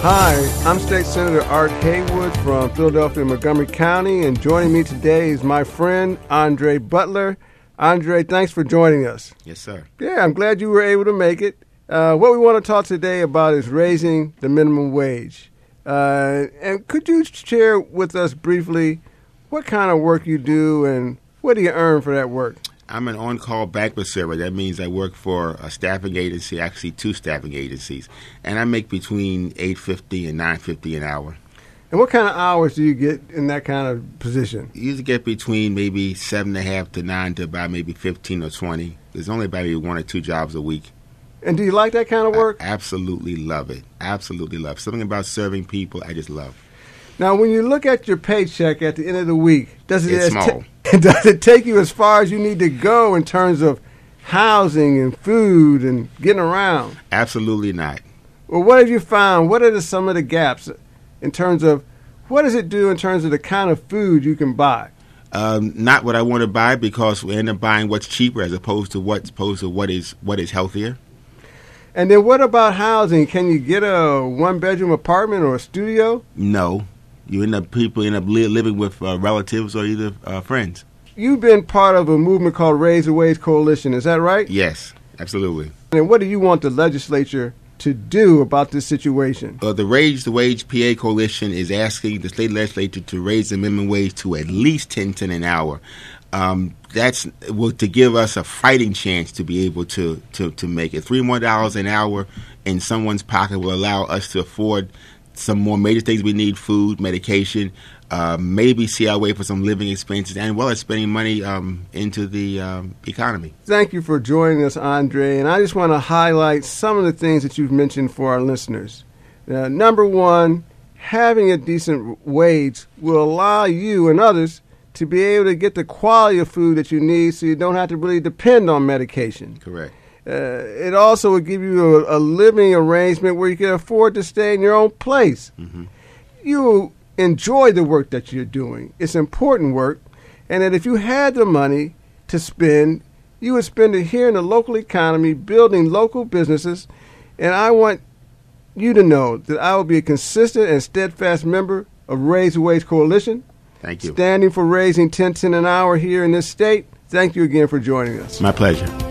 Hi, I'm State Senator Art Haywood from Philadelphia and Montgomery County, and joining me today is my friend Andre Butler. Andre, thanks for joining us. Yes, sir. Yeah, I'm glad you were able to make it. What we want to talk today about is raising the minimum wage. And could you share with us briefly what kind of work you do and what do you earn for that work? I'm an on-call banquet server. That means I work for a staffing agency, actually two staffing agencies, and I make between $8.50 and $9.50 an hour. And what kind of hours do you get in that kind of position? You usually get between maybe 7.5 to 9 to about maybe 15 or 20. There's only about maybe 1 or 2 jobs a week. And do you like that kind of work? I absolutely love it. Absolutely love it. Something about serving people I just love. Now, when you look at your paycheck at the end of the week, does it take you as far as you need to go in terms of housing and food and getting around? Absolutely not. Well, what have you found? What are some of the gaps in terms of what does it do in terms of the kind of food you can buy? Not what I want to buy, because we end up buying what's cheaper as opposed to what is healthier. And then what about housing? Can you get a one-bedroom apartment or a studio? No. People end up living with relatives or either friends. You've been part of a movement called Raise the Wage Coalition, is that right? Yes, absolutely. And what do you want the legislature to do about this situation? The Raise the Wage PA Coalition is asking the state legislature to raise the minimum wage to at least $10 an hour. That's to give us a fighting chance to be able to make it. $3 more an hour in someone's pocket will allow us to afford some more major things we need: food, medication, maybe see our way for some living expenses, and well as spending money into the economy. Thank you for joining us, Andre. And I just want to highlight some of the things that you've mentioned for our listeners. Number one, having a decent wage will allow you and others to be able to get the quality of food that you need so you don't have to really depend on medication. Correct. It also will give you a living arrangement where you can afford to stay in your own place. Mm-hmm. You enjoy the work that you're doing. It's important work. And that if you had the money to spend, you would spend it here in the local economy, building local businesses. And I want you to know that I will be a consistent and steadfast member of Raise the Wage Coalition. Thank you. Standing for raising $10 an hour here in this state. Thank you again for joining us. My pleasure.